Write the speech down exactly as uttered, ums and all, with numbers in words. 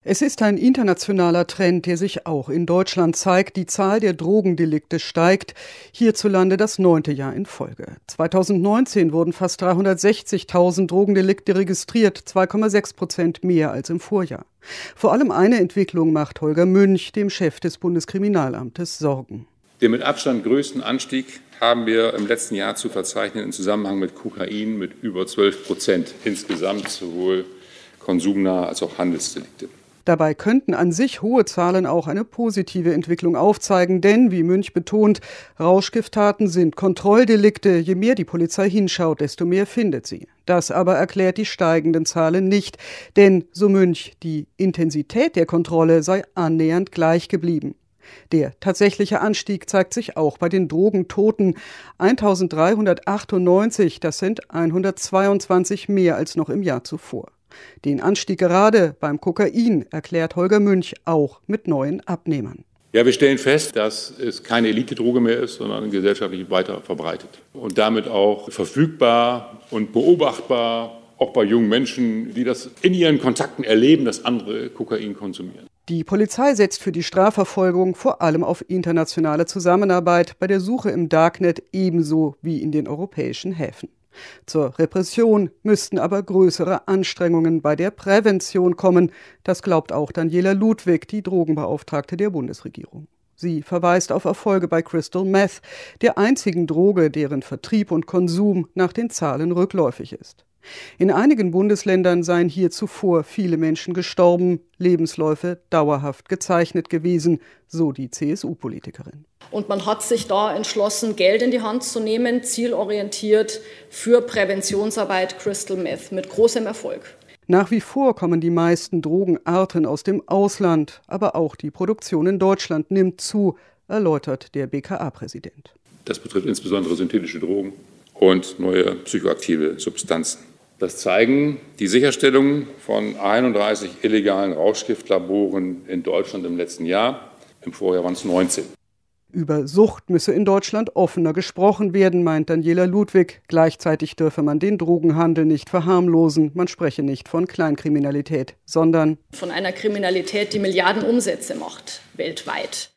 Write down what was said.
Es ist ein internationaler Trend, der sich auch in Deutschland zeigt. Die Zahl der Drogendelikte steigt, hierzulande das neunte Jahr in Folge. zweitausendneunzehn wurden fast dreihundertsechzigtausend Drogendelikte registriert, zwei Komma sechs Prozent mehr als im Vorjahr. Vor allem eine Entwicklung macht Holger Münch, dem Chef des Bundeskriminalamtes, Sorgen. Den mit Abstand größten Anstieg haben wir im letzten Jahr zu verzeichnen im Zusammenhang mit Kokain mit über zwölf Prozent insgesamt, sowohl konsumnah als auch Handelsdelikte. Dabei könnten an sich hohe Zahlen auch eine positive Entwicklung aufzeigen, denn, wie Münch betont, Rauschgifttaten sind Kontrolldelikte. Je mehr die Polizei hinschaut, desto mehr findet sie. Das aber erklärt die steigenden Zahlen nicht, denn, so Münch, die Intensität der Kontrolle sei annähernd gleich geblieben. Der tatsächliche Anstieg zeigt sich auch bei den Drogentoten. eintausenddreihundertachtundneunzig, das sind hundertzweiundzwanzig mehr als noch im Jahr zuvor. Den Anstieg gerade beim Kokain erklärt Holger Münch auch mit neuen Abnehmern. Ja, wir stellen fest, dass es keine Elite-Droge mehr ist, sondern gesellschaftlich weiter verbreitet. Und damit auch verfügbar und beobachtbar, auch bei jungen Menschen, die das in ihren Kontakten erleben, dass andere Kokain konsumieren. Die Polizei setzt für die Strafverfolgung vor allem auf internationale Zusammenarbeit bei der Suche im Darknet ebenso wie in den europäischen Häfen. Zur Repression müssten aber größere Anstrengungen bei der Prävention kommen. Das glaubt auch Daniela Ludwig, die Drogenbeauftragte der Bundesregierung. Sie verweist auf Erfolge bei Crystal Meth, der einzigen Droge, deren Vertrieb und Konsum nach den Zahlen rückläufig ist. In einigen Bundesländern seien hier zuvor viele Menschen gestorben, Lebensläufe dauerhaft gezeichnet gewesen, so die C S U-Politikerin. Und man hat sich da entschlossen, Geld in die Hand zu nehmen, zielorientiert für Präventionsarbeit Crystal Meth mit großem Erfolg. Nach wie vor kommen die meisten Drogenarten aus dem Ausland, aber auch die Produktion in Deutschland nimmt zu, erläutert der B K A-Präsident. Das betrifft insbesondere synthetische Drogen und neue psychoaktive Substanzen. Das zeigen die Sicherstellungen von einunddreißig illegalen Rauschgiftlaboren in Deutschland im letzten Jahr. Im Vorjahr waren es neunzehn. Über Sucht müsse in Deutschland offener gesprochen werden, meint Daniela Ludwig. Gleichzeitig dürfe man den Drogenhandel nicht verharmlosen. Man spreche nicht von Kleinkriminalität, sondern von einer Kriminalität, die Milliarden Umsätze macht, weltweit.